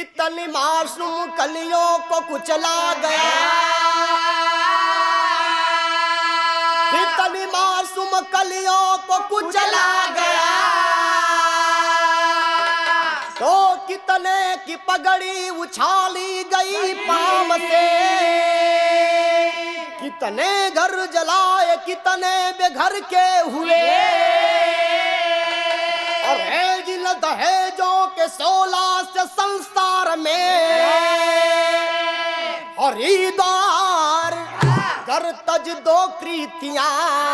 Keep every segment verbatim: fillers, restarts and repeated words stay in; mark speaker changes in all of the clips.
Speaker 1: कितनी मासूम कलियों को कुचला गया, कितनी मासूम कलियों को कुचला गया, तो कितने की पगड़ी उछाली गई पाम से, कितने घर जलाए कितने बेघर के हुए, और है जिन दहेजों के सोलह से संसार में हरिद्वार कर तज दो कृतियां,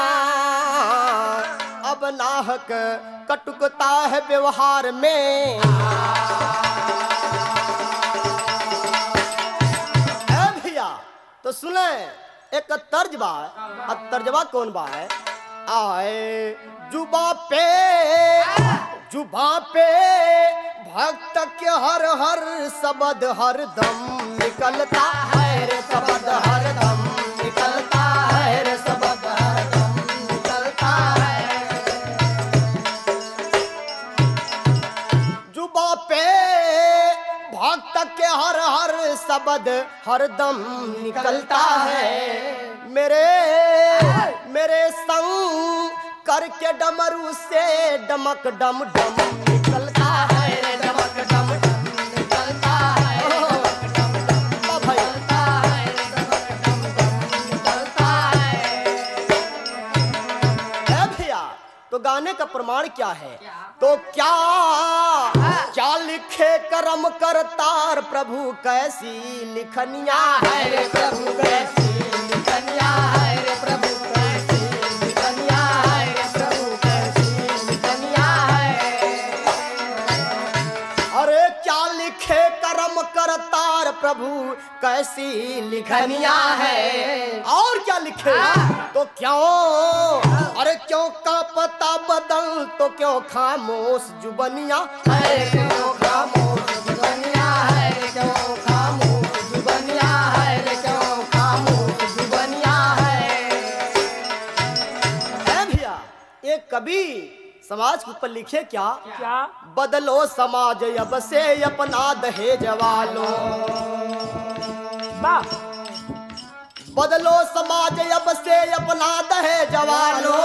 Speaker 1: अब नाहक कटुकता है व्यवहार में। ए भैया तो सुने एक तर्ज बा, अब तर्जबा कौन बा है? आए जुबा पे जुबा पे भक्त के हर हर शब्द हर दम निकलता है रे, शब्द हर दम निकलता है रे, शब्द हर दम निकलता है। जुबा पे भक्त के हर हर शब्द हर दम निकलता है, मेरे मेरे संग करके डमरू से डमक डम डम निकलता है रे, डमक डम डम निकलता है, डमक डम डम निकलता है, डमक डम डम निकलता है। ए भैया तो गाने का प्रमाण क्या है? तो क्या क्या लिखे करम करतार प्रभु कैसी लिखनिया है रे, प्रभु कैसी लिखनिया है रे, प्रभु कैसी लिखनिया है रे, प्रभु कैसी लिखनिया है। अरे क्या लिखे करम करतार प्रभु कैसी लिखनिया है, और क्या लिखे तो क्यों, अरे क्यों का पता बदल तो क्यों खामोश जुबनिया है, क्यों खामोश जुबनिया है, क्यों खामोश जुबनिया है, क्यों खामोश जुबनिया है। है भैया एक कवि समाज के ऊपर लिखे क्या
Speaker 2: क्या
Speaker 1: बदलो समाज अब से अपना दहेज वालों,
Speaker 2: वाह
Speaker 1: बदलो समाज अब से अपना दहेज वालों,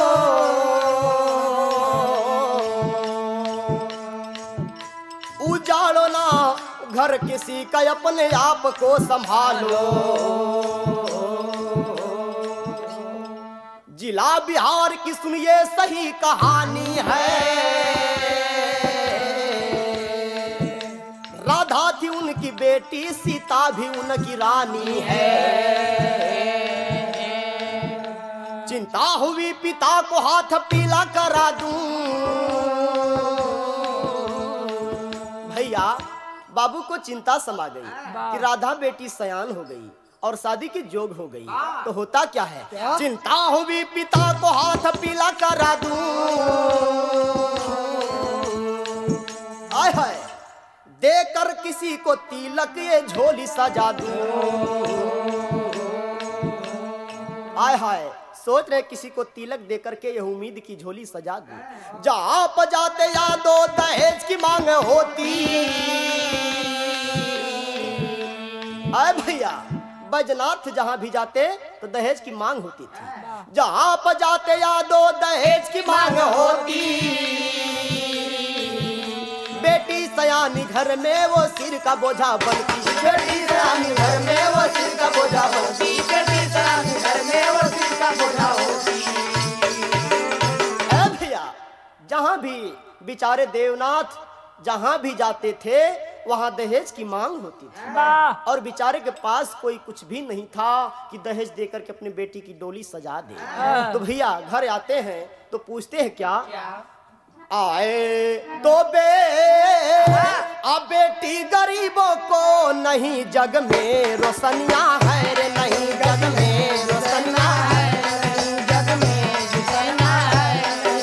Speaker 1: उजाड़ो ना घर किसी का अपने आप को संभालो, जिला बिहार की सुनिए सही कहानी है, राधा थी उनकी बेटी सीता भी उनकी रानी है, चिंता हुई पिता को हाथ पीला करा दूं, भैया बाबू को चिंता समा गई कि राधा बेटी सयान हो गई और शादी की जोग हो गई, तो होता क्या है क्या? चिंता हुई पिता को हाथ पीला करा दूं, आय हाय देकर किसी को तिलक ये झोली सजा दूं, आय हाय सोच रहे किसी को तिलक देकर के यह उम्मीद की झोली सजा दूं, जहां बजाते यादो दहेज की मांग होती, आय भैया बैजनाथ जहां भी जाते तो दहेज की मांग होती थी, जहां बजाते यादो दहेज की मांग होती, बेटी सयानी घर में वो सिर का बोझा बनती, बेटी सयानी घर में वो सिर का बोझा बनती, बेटी सयानी घर में वो सिर का बोझा होती। ऐ भैया जहां भी बेचारे देवनाथ जहां भी जाते थे वहां दहेज की मांग होती थी,
Speaker 2: वाह
Speaker 1: और बेचारे के पास कोई कुछ भी नहीं था कि दहेज देकर के अपनी बेटी की डोली सजा दे। तो भैया घर आते हैं तो पूछते हैं क्या आए तो बे आ बेटी गरीबों को नहीं जग में रोशनिया है रे, नहीं जग में रोशनिया है, नहीं जग में रोशनिया है,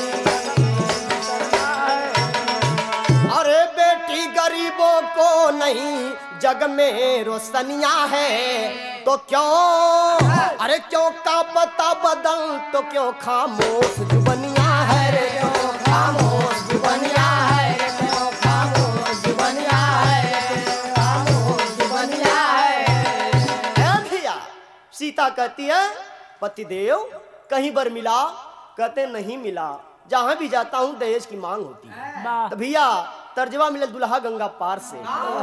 Speaker 1: अरे बेटी गरीबों को नहीं जग में रोशनिया है, तो क्यों अरे क्यों का पता बदल तो क्यों खामोश जुबनिया है रे, क्यों खामोश जुबनिया है रे, क्यों खामोश जुबनिया है, सीता कहती है पतिदेव कहीं बर मिला? कहते नहीं मिला, जहां भी जाता हूं दहेज की मांग होती है। तो भैया तर्जमा मिले दुल्हा गंगा पार से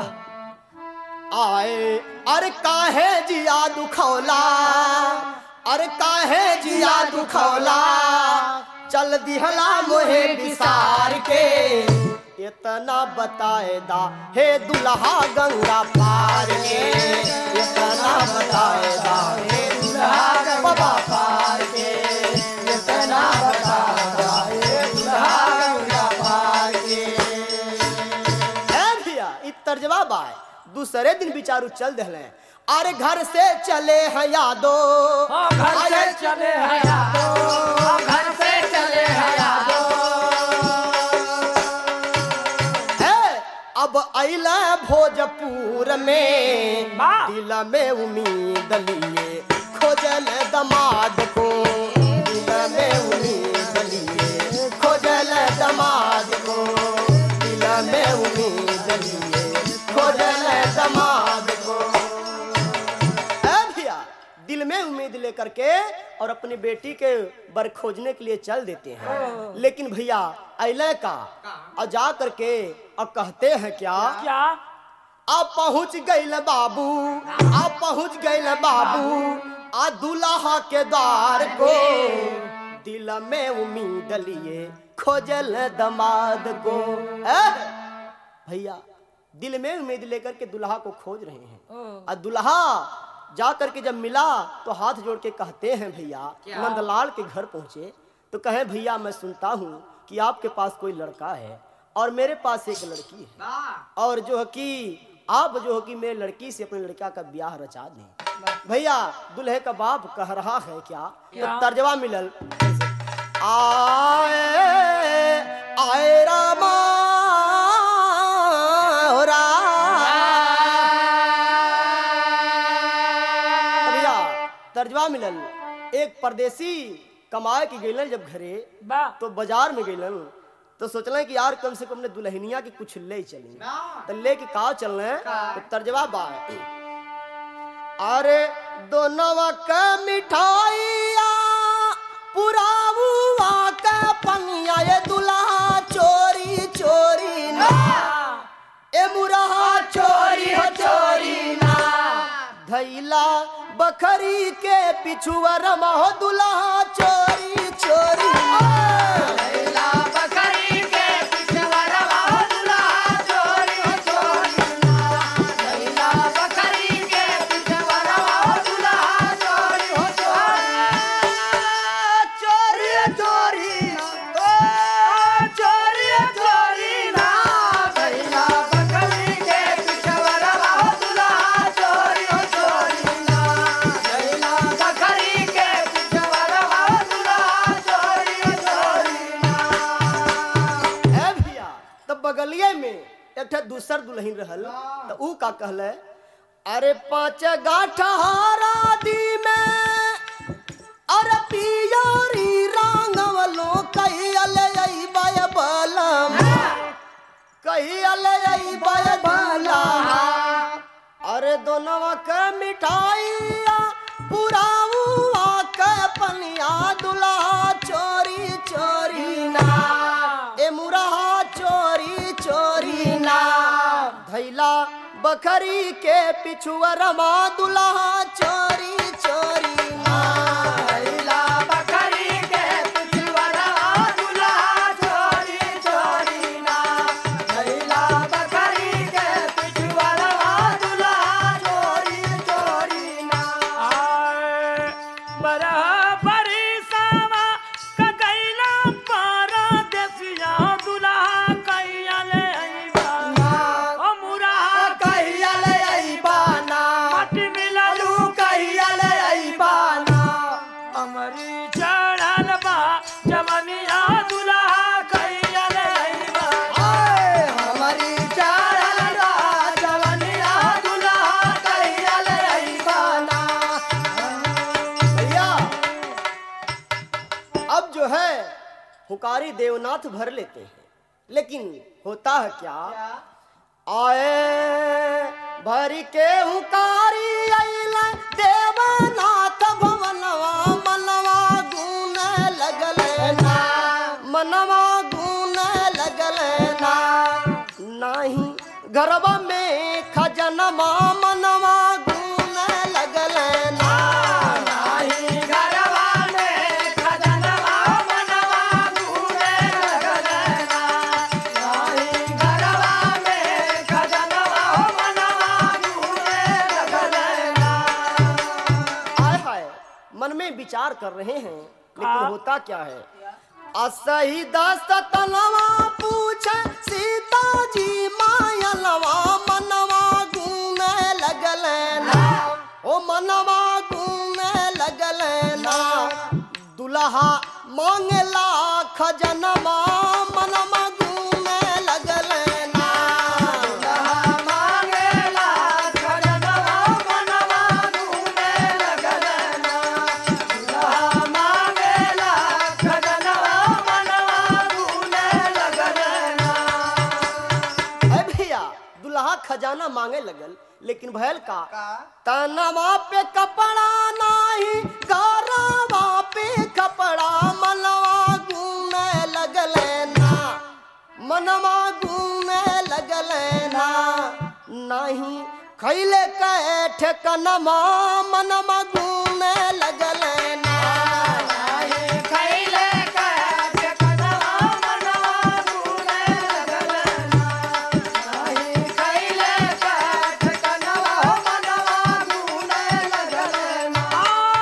Speaker 1: आए, अरे काहे जिया दुखौला, अरे काहे जिया दुखौला, चल दिहला मोहे विसार के, इतना बताए दा हे दुल्हा गंगा पार के, इतना बताए दा हे दुल्हा गंगा पार के, इतना बताए दा हे दुल्हा गंगा पार के। है भैया इ तर्जमा बाय दूसरे दिन बिचारू चल दहले, अरे घर से चले हैं यादो,
Speaker 2: घर से चले हैं यादो, घर से चले हैं यादो।
Speaker 1: अब अइला भोजपुर में, दिल में उम्मीद लिए खोजल दमाद को, दिल में उम्मीद लिए खोजल दमाद को, दिल में उम्मीद लिए खोजल दमाद को। दिल में उम्मीद लेकर के और अपनी बेटी के बर खोजने के लिए चल देते हैं। लेकिन भैया अइले का और जा करके और कहते हैं क्या
Speaker 2: क्या
Speaker 1: आप पहुंच गए बाबू, आप पहुंच गए बाबू आ दुल्हा के द्वार को, दिल में उम्मीद लिए खोजल दमाद को। भैया दिल में उम्मीद लेकर के दुल्हा को खोज रहे हैं और दुल्हा जा करके जब मिला तो हाथ जोड़ के कहते हैं भैया नंदलाल के घर पहुंचे तो कहे भैया मैं सुनता हूँ कि आपके पास कोई लड़का है और मेरे पास एक लड़की है और जो है कि आप जो है कि मेरे लड़की से अपने लड़का का ब्याह रचा दें। भैया दुल्हे का बाप कह रहा है क्या, क्या? तो तर्जमा मिलल आए आए रामा तर्जमा मिलल, एक परदेसी कमाए की गइलन जब घरे तो बाजार में गइलन तो सोचलें कि यार कम से कम ने दुल्हनिया की कुछ ले चलें तो ले के का चलने तो तर्जमा बात अरे दोनों का मिठाइया पुरावा का पंगिया ये दुल्हा चोरी चोरी ना ए मुरहा चोरी हो चोरी ना धैला बखरी के पिछुआ रमो दुल्हा चोरी चोरी
Speaker 2: धैला बखरी के पिछुआ रमो दुल्हा चोरी चोरी धैला बखरी के पिछुआ रमो दुल्हा चोरी चोरी चोरी ओ चोरी चोरी ना धैला बखरी के पिछुआ रमो दुल्हा चोरी चोरी
Speaker 1: बगलिए में एक दूसर दुल्हन रहल तो ऊ का कहले अरे पांच गाठहारा दी में अरे पियोरी रांगवलो कही अले आई बाय बलम कही अले आई बाय बलम अरे दोनों के मिठाइया पुरावा के पनिया दुल्हा चोरी चोरी ना ए मुरहा चोरी चोरी ना धैला बखरी के पिछुआ रमा दुल्हा चोरी चोरी ना
Speaker 2: धैला बखरी के पिछुआ रमा दुल्हा चोरी चोरी ना धैला बखरी के पिछुआ रमा दुल्हा चोरी चोरी ना आए बरहा बरी सावा का गैला पारा देसिया दुल्हा कैया ले आईबा ओ मुरहा
Speaker 1: कैया ले आईबा ना
Speaker 2: मटी मिललू
Speaker 1: कैया ले आईबा ना
Speaker 2: अमरी चढ़ल बा जवनिया दुल्हा कैया ले आईबा
Speaker 1: आए हमारी चढ़ल बा जवनिया दुल्हा कैया ले आईबा ना। भैया अब जो है हुकारी देवनाथ भर लेते हैं लेकिन होता है क्या आए भर के हुकारी अइला देवनाथ घरवा में खजनमा मनवा गूने लगल ना
Speaker 2: नाही घरवा में खजनवा मनवा गूने लगल ना नाही घरवा में खजनवा मनवा गूने लगल ना।
Speaker 1: आय हाय मन में विचार कर रहे हैं लेकिन होता क्या है। असही दस्तनवा पूछे सीता जी मायलवा मनवा गूने लगल ना ओ मनवा गूने लगल ना दुल्हा मांगला खजनवा मनवा गूने लगल ना
Speaker 2: दुल्हा मांगेला खजनवा मनवा गूने लगल ना दुल्हा मांगेला खजनवा मनवा गूने लगल ना।
Speaker 1: अरे भैया दुल्हा खजाना मांगे लगल लेकिन भयल का तनवा पे कपड़ा नाही गारवा पे कपड़ा मनवा गूने लगल ना मनवा गूने लगल ना नहीं खैले के ठेकनमा मनवा गूने लगल ना
Speaker 2: नाही खैले का ठेकनवा मनवा गूने लगल ना नाही खैले का ठेकनवा मनवा गूने लगल ना।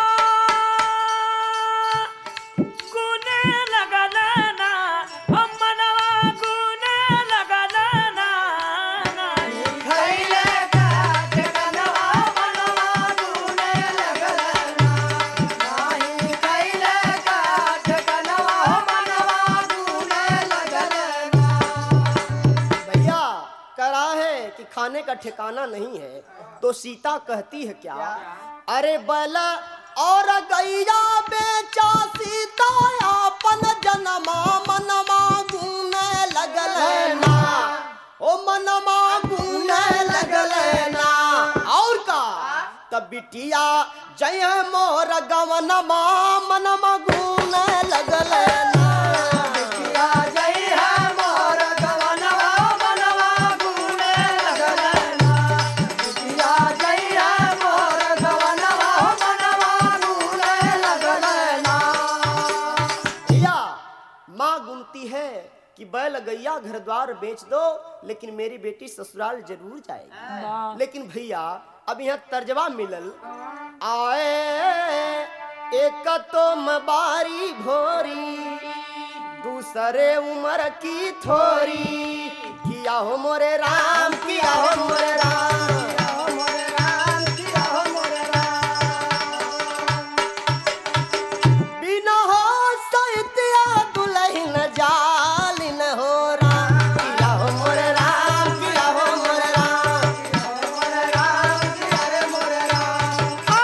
Speaker 2: गूने लगल ना ओ मनवा गूने लगल ना नाही खैले का ठेकनवा मनवा गूने लगल ना नाही खैले का ठेकनवा मनवा गूने लगल ना।
Speaker 1: भैया कह रहा है कि खाने का ठिकाना नहीं है तो सीता कहती है क्या अरे बला और गैया बेचा सीता अपन जनमा मनवा गूने लगल ना ओ मनवा गूने लगल ना और का तब बिटिया जय मोर गवनमा मनवा गूने लगल ना
Speaker 2: बिटिया जई है मोर गवनवा मनवा गूने लगल ना बिटिया जई है मोर गवनवा मनवा गूने लगल ना।
Speaker 1: भैया माँ गुमती है कि बैल गैया घर द्वार बेच दो लेकिन मेरी बेटी ससुराल जरूर जाएगी। लेकिन भैया अब यहाँ तर्जबा मिलल आए एक तो मबारी भोरी दूसरे उम्र की थोरी किया हो मोरे राम किया हो मोरे राम
Speaker 2: हो मोरे राम किया हो मोरे राम
Speaker 1: बिना हो सैतिया दुल्हन जालिन हो राम किया हो मोरे राम किया हो मोरे राम
Speaker 2: मोरे राम किया रे मोरे राम।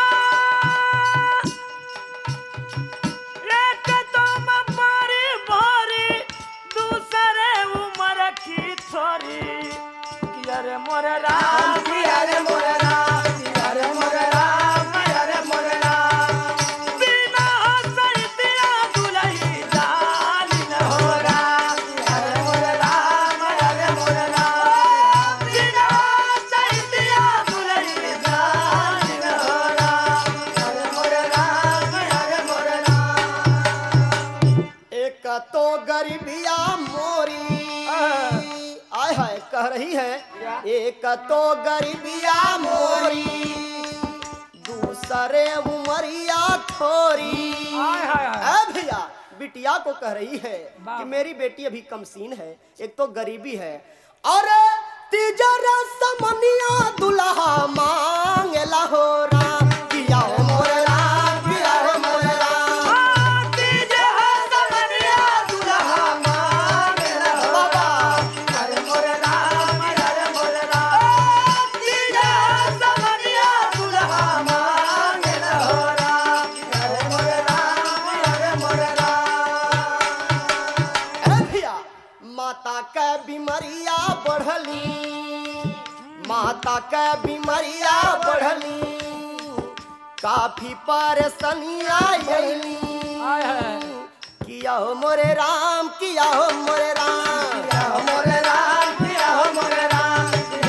Speaker 2: एक तो मबारी भोरी दूसरे उम्र की थोरी किया रे मोरे राम किया रे मोरे राम किया रे मोरे राम किया रे मोरे राम। बिना सैतिया दुल्ही जालिन हो राम किया रे मोरे राम किया रे मोरे राम। बिना सैतिया दुल्ही जालिन हो राम किया रे मोरे राम किया रे मोरे राम।
Speaker 1: एक तो गरीबिया मोरी आय हाय कह रही है एक तो गरीबिया मोरी दूसरे उमरिया थोरी
Speaker 2: हाय हाय हाय।
Speaker 1: ऐ भैया बिटिया को कह रही है कि मेरी बेटी अभी कमसीन है एक तो गरीबी है और तीजर समनिया दुल्हा मांगला हो राम किया हो मोरे राम किया हो मोरे राम
Speaker 2: तीजे समनिया दुल्हा मांगला हो
Speaker 1: बाबा
Speaker 2: अरे मोरे राम अरे मोरे राम। तीजे समनिया दुल्हा मांगला हो राम अरे मोरे राम अरे मोरे राम।
Speaker 1: ऐ भैया माता के बीमारिया बढ़ली माता के बीमारिया बढ़ली काफी परेशानियां आईली किया हो मोरे राम किया हो मोरे राम
Speaker 2: किया हो मोरे राम किया हो मोरे राम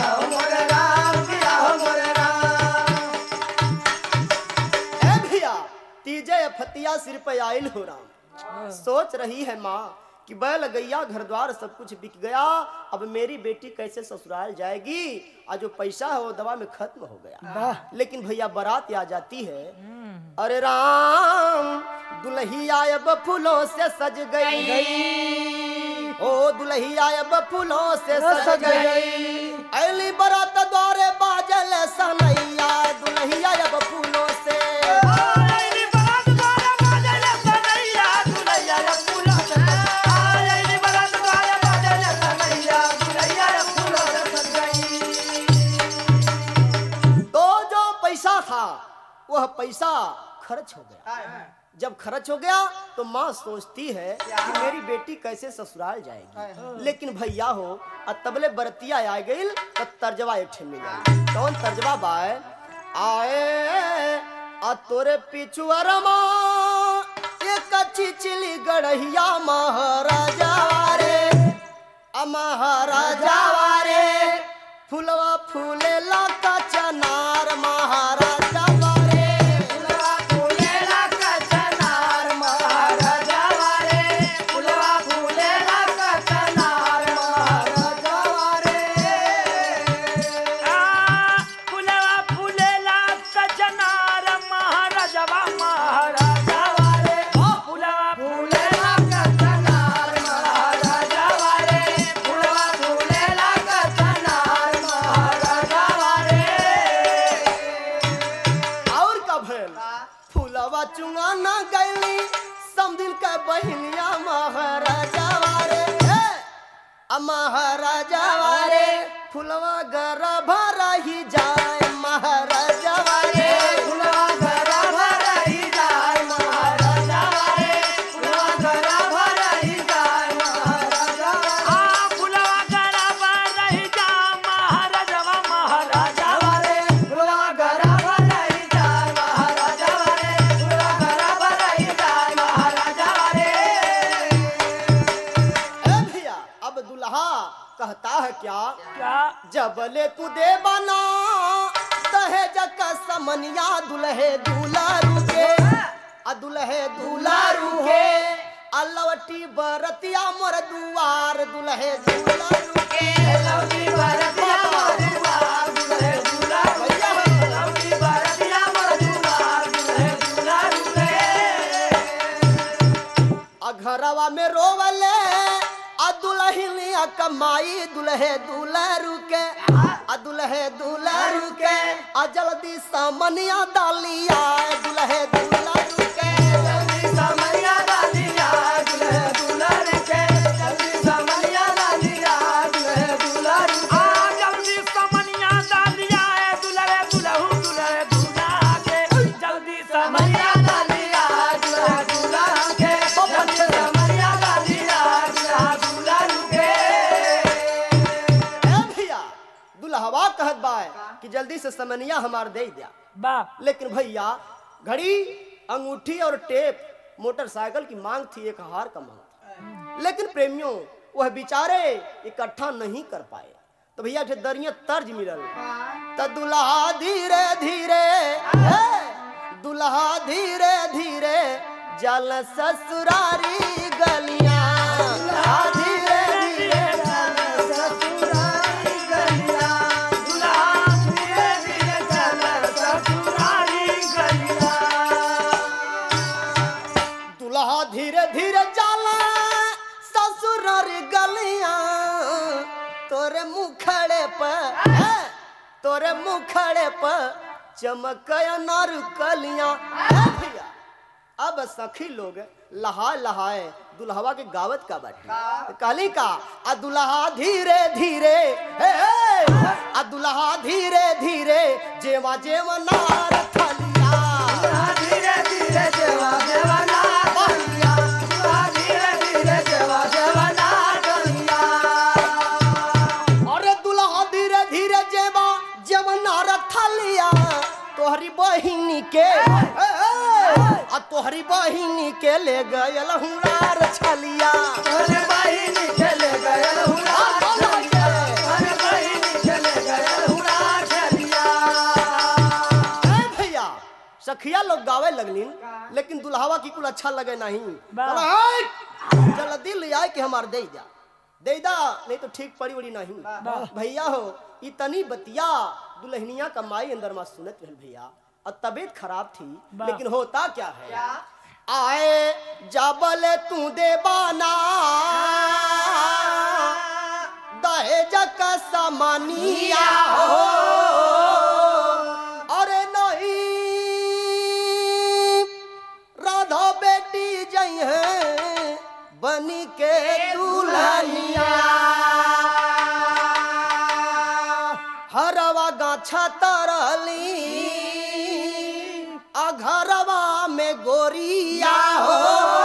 Speaker 1: में आयल हो राम। सोच रही है माँ कि बैल गैया घर द्वार सब कुछ बिक गया, अब मेरी बेटी कैसे ससुराल जाएगी, और जो पैसा है वो दवा में खत्म हो गया। लेकिन भैया बारात आ जाती है, अरे राम दुल्हिया अब फूलों से सज गई, ओ दुल्हिया अब फूलों से सज गई, अली बारात द्वारे बाजल सनैया, दुल्हिया अब फूलों से वह पैसा खर्च हो गया। जब खर्च हो गया तो माँ सोचती है कि मेरी बेटी कैसे ससुराल जाएगी। लेकिन भैया हो तबले बरतिया आ गई तो तर्जवा एक ठे मिला। कौन तर्जवा बाय आए आ तोरे पिछुअरमा एक चिचली गढ़िया महाराजा रे, आ महाराजा रे फुलवा फूले ला का चनार महाराजा महाराजा वारे फुलवा गरा भरा ही जाए, महाराजा वारे फुलवा गरा भरा ही जाए, महाराजा वारे फुलवा गरा भरा ही जाए, महाराजा आ फुलवा गरा भरा ही जाए, महाराजा महाराजा वारे फुलवा गरा भरा ही जाए, महाराजा वारे फुलवा गरा भरा ही जाए, महाराजा वारे। ए भैया अब दुल्हा कहता है क्या क्या जब ले तू दे बना दहेज का समनिया, दुल्हे दूल्हा रुके, आ दुल्हे दूल्हा रुके, आ लवटी बरतिया मोर दुआर, दुल्हे दूल्हा रुके, लवटी बरतिया मोर दुआर, दुल्हे दूल्हा रुके, लवटी बरतिया मोर दुआर, दुल्हे दूल्हा रुके। आ घरवा में रोवले आ दुल्हनिया कमाई, दुल्हे दूल्हा रुके, आ दुल्हे दूल्हा रुके, आ जल्दी सामनिया डालिया, दुल्हे दूल्हा रुके, जल्दी सामनिया डालिया, दुल्हे दूल्हा रुके, जल्दी सामनिया डालिया, दुल्हे दूल्हा रुके, आ जल्दी सामनिया डालिया, दुल्हे दुल्हू दुल्हे दूल्हा के, जल्दी सामनिया डालिया, दुल्हे दूल्हा के, जल्दी सामनिया डालिया, दुल्हा दुल्हवा कहत बाय कि जल्दी से समनिया हमार दे दिया बा। लेकिन भैया घड़ी अंगूठी और टेप मोटरसाइकिल की मांग थी, एक हार का मांग, लेकिन प्रेमियों वह बेचारे इकट्ठा नहीं कर पाए। तो भैया दरिया तर्ज मिलल तो दुल्हा धीरे धीरे दुल्हा धीरे धीरे जल ससुरारी गलियां, दुल्हा धीरे धीरे जल ससुरारी गलियां, दुल्हा धीरे धीरे जल ससुरारी गलियां, दुल्हा धीरे धीरे जल ससुरारी गलियां, तोरे मुखड़े पर तोरे मुखड़े पर चमकया नार कलियां। अब सखी लोग लहा लहाए दुल्हवा के गावत का बाटी कहली का आ दुल्हा धीरे धीरे आ दुल्हा धीरे धीरे जेवा जेवा नार थलिया, धीरे धीरे जेवा जेवा नार थलिया, धीरे धीरे जेवा जेवा नार थलिया, अरे दुल्हा धीरे धीरे जेवा जेवा नार थलिया, तोहरी बहिनी के आ तोहरी बहिनी के ले गयल हुरार छलिया, तोहरी बहिनी के ले गयल हुरार छलिया, तोहरी बहिनी के ले गयल हुरार छलिया। ए भैया सखिया लोग गावे लगलिन, लेकिन दुल्हावा की कुल अच्छा लगे नहीं। जल्दी ले आए कि हमार दे जा दे दा, नहीं तो ठीक पड़ी उड़ी नहीं। भैया हो इतनी बतिया दुल्हनिया का माई अंदर में सुनत रहल भैया, और तबीयत खराब थी, लेकिन होता क्या है, आए जबल तू दे बाना दहेज का सामानिया हो, अरे नहीं राधा बेटी जई है बनी के दुल्हनिया, हरवा गाछा तरली अघरवा में गोरिया हो,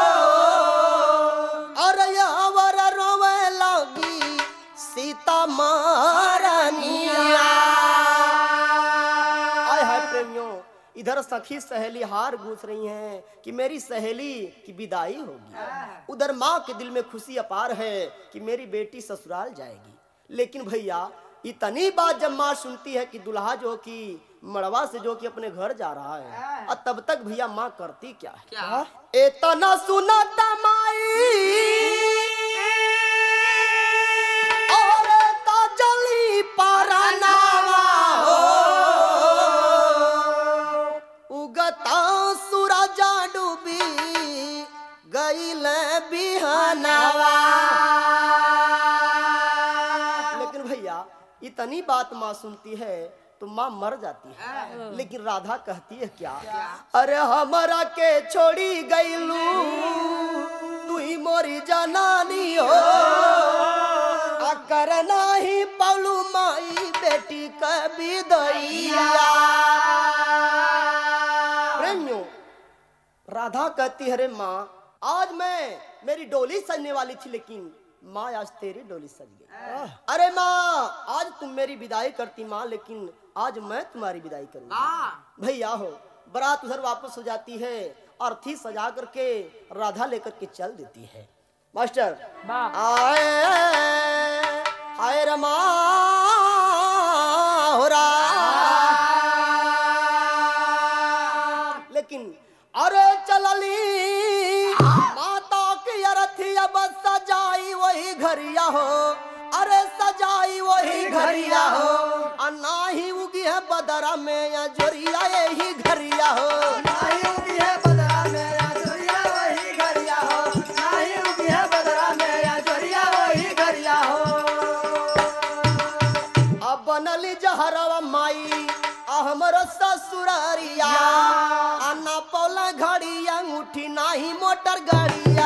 Speaker 1: अरे अवर रोवे लगी सीता महारानिया। आय हाय प्रेमियों, इधर सखी सहेली हार गूंथ रही हैं कि मेरी सहेली की विदाई होगी, उधर माँ के दिल में खुशी अपार है कि मेरी बेटी ससुराल जाएगी। लेकिन भैया इतनी बात जब माँ सुनती है कि दुल्हा जो कि मड़वा से जो कि अपने घर जा रहा है, और तब तक भैया माँ करती क्या है, क्या? इतना सुना तमाई और ताजली पारानावा हो, उगता सूरजा डूबी गईल बिहनावा। लेकिन भैया इतनी बात माँ सुनती है तो माँ मर जाती है, लेकिन राधा कहती है क्या, अरे हमारा के छोड़ी गईलू तू ही मोरी जनानी हो, करना ही पलू माई बेटी कभी दैया। प्रेमियों राधा कहती है, अरे माँ आज मैं मेरी डोली सजने वाली थी, लेकिन माँ आज तेरी डोली सज गई। अरे माँ आज तुम मेरी विदाई करती माँ, लेकिन आज मैं तुम्हारी विदाई करूंगी। भैया हो बारात उधर वापस हो जाती है, अर्थी सजा करके राधा लेकर के चल देती है। मास्टर आए आए रमा हो रहा, लेकिन अरे चलली माता की अरथी अब सजाई वही घरिया हो, अरे सजाई वही घरिया हो, अन्ना ही उगी है बदरा में या जोरिया यही घरिया हो,
Speaker 2: नाही उगी है बदरा में या जोरिया वही घरिया हो, नाही उगी है बदरा में या जोरिया वही घरिया हो।
Speaker 1: अब बनली जहरवा माई हमरो ससुरारिया, अन्ना पौला घड़िया अंगूठी नाही मोटर गाड़िया,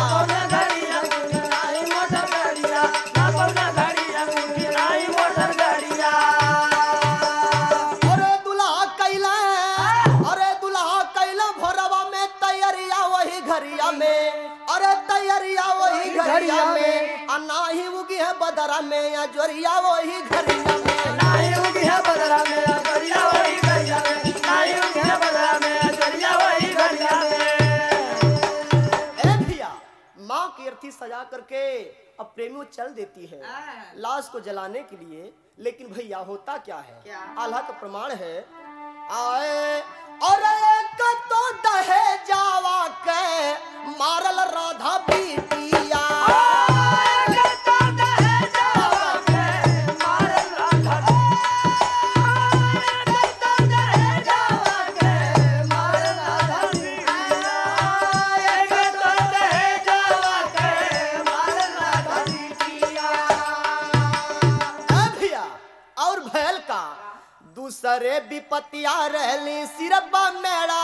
Speaker 1: अरे दुल्हा कैला अरे दुल्हा कैला भोरवा में तैयारिया वही घरिया में, अरे तैयारिया वही घरिया में, अन्ना ही उगी है बदरा में या जोरिया वही घरिया में,
Speaker 2: नाही उगी है बदरा में या जोरिया वही घरिया में, नाही उगी है बदरा में या जोरिया वही घरिया में।
Speaker 1: ए भैया माँ की अर्थी सजा करके अब प्रेमियों चल देती है लाश को जलाने के लिए, लेकिन भैया होता क्या है, क्या? आल्हा का प्रमाण है, आए और एक तो दहेजावा के मारल राधा बिटिया, दूसरे विपतिया रहली सिरबा मेरा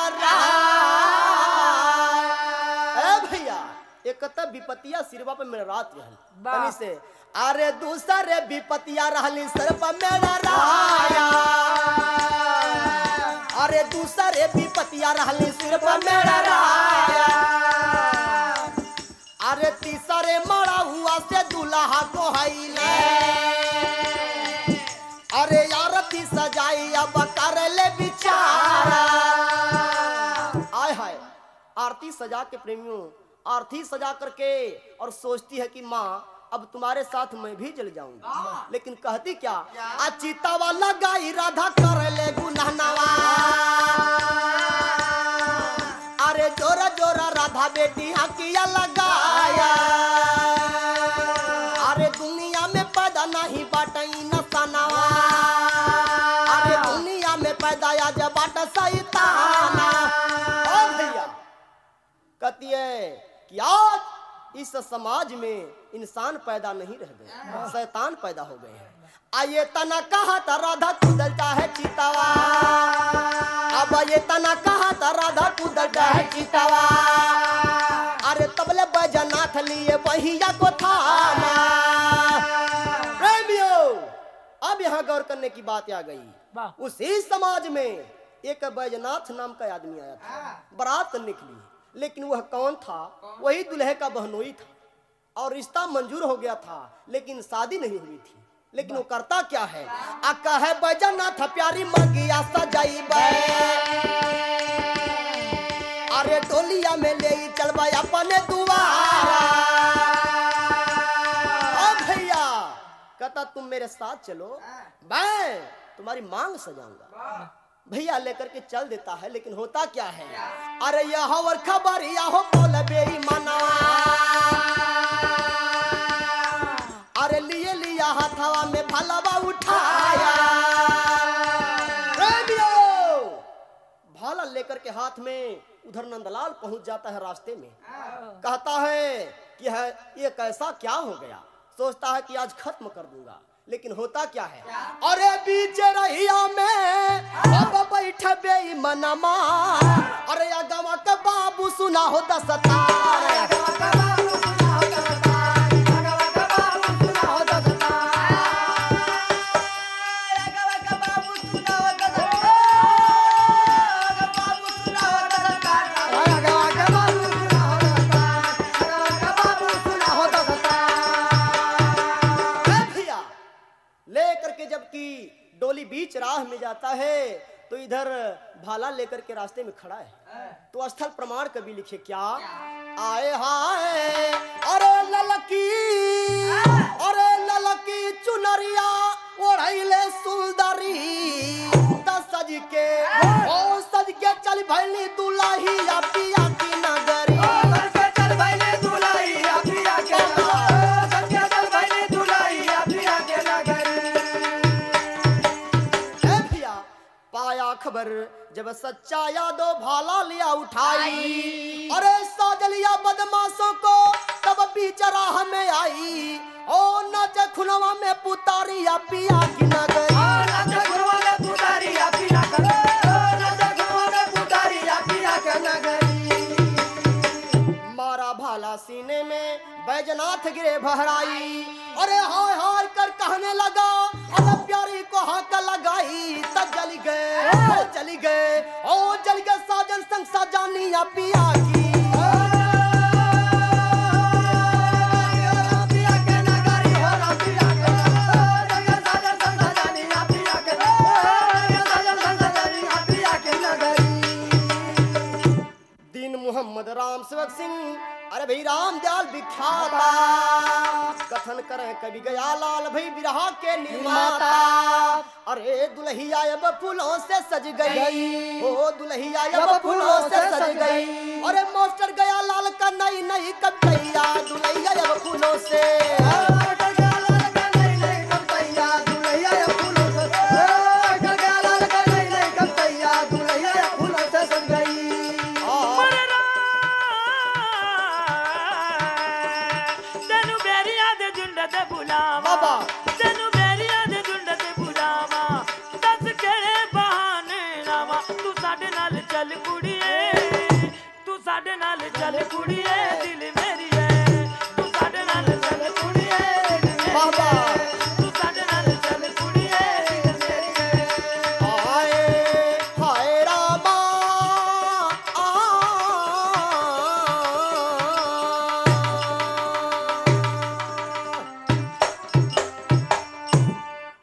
Speaker 1: रात। भैया एक तो विपतिया सिरबा पे मेरा रात रहल से, अरे दूसरे विपतिया रहली सिरबा मेरा राया, अरे दूसरे विपतिया रहली सिरबा मेरा राया, अरे तीसरे मरा हुआ से दुल्हा को हईले, अरे यार थी सजाई अब कर ले बिचारा। आय हाय आरती सजा के प्रेमियों आरती सजा करके और सोचती है कि माँ अब तुम्हारे साथ मैं भी जल जाऊंगी, लेकिन कहती क्या, अचिता वाला गाई राधा कर ले गुनाहनवा, कहा बेटी हाँ किया लगाया। अरे दुनिया में पैदा नहीं बाटई न सनावा, अरे दुनिया में पैदा या जब बाट सैताना। ओ भैया कहती है कि आज इस समाज में इंसान पैदा नहीं रह गए, शैतान पैदा हो गए हैं। आये तना कहा था राधा कुदलता है चितावा, अब ये तना कहा था राधा कुदलता है चितावा। अरे तबले बैजनाथ लिए बहिया को थाना। प्रेमियों, अब यहाँ गौर करने की बात आ गई। उसी समाज में एक बैजनाथ नाम का आदमी आया था, बारात करने के लिए, लेकिन वह कौन था? वही दुल्हे का बहनोई था और रिश्ता मंजूर हो गया था, लेकिन शादी नहीं हुई थी। लेकिन वो करता क्या है? आका है बैजनाथ प्यारी मंगिया सजाई बे, अरे टोलिया में ले चल बे अपने दुआरा। ओ भैया कहता तुम मेरे साथ चलो, मैं तुम्हारी मांग सजाऊंगा। भैया लेकर के चल देता है, लेकिन होता क्या है? अरे यह और खबर यह बोल बेईमाना, अरे लिए लिया हथवा में भलवा उठाया। भाला लेकर के हाथ में उधर नंदलाल पहुंच जाता है। रास्ते में कहता है कि है ये कैसा क्या हो गया? सोचता है कि आज खत्म कर दूंगा, लेकिन होता क्या है? अरे बीच रहिया में अब बैठे बेईमानमा, अरे अगवा के बाबू सुना हो दसतार। डोली बीच राह में जाता है तो इधर भाला लेकर के रास्ते में खड़ा है। तो स्थल प्रमाण कभी लिखे क्या? आए हाय अरे ललकी, अरे ललकी चुनरिया ओढ़ैले सुंदरी, दस सज के ओ सज के चल भैली दुलाही या पिया की नगरी। चल भैली दुलाही या पिया के नगरी, चल भैली दुलाही या पिया के नगरी। पाया खबर जब सच्चा यादो भाला लिया उठाई, अरे साजलिया बदमाशों को तब बीच राह में आई। ओ नाचे खुनवा में पुतारी या पिया की नगरी, नाचे खुनवा में पुतारी या पिया की नगरी, नाचे खुनवा में पुतारी या पिया की नगरी। मारा भाला सीने में बैजनाथ गिरे बहराई, अरे हाय हाय कर कहने लगा, अरे प्यारी को हाथ लगाई। तब जल गए चली गए ओ जल गए साजन संग साजानी या पिया की। पिया के नगरी हो ना पिया के, जल गए साजन संग साजानी या पिया के, साजन संग साजानी या पिया के नगरी। दीन मोहम्मद राम सेवक सिंह, अरे भाई राम दयाल विख्याता, कथन करें कभी गया लाल भाई बिरहा के निर्माता। अरे दुल्हिया अब फूलों से सज गई, ओ दुल्हिया अब फूलों से सज गई। अरे मास्टर गया लाल का नई नई कविता, दुल्हिया अब फूलों से
Speaker 2: चल कुड़िए, तू साडे नाल चल कुड़िए।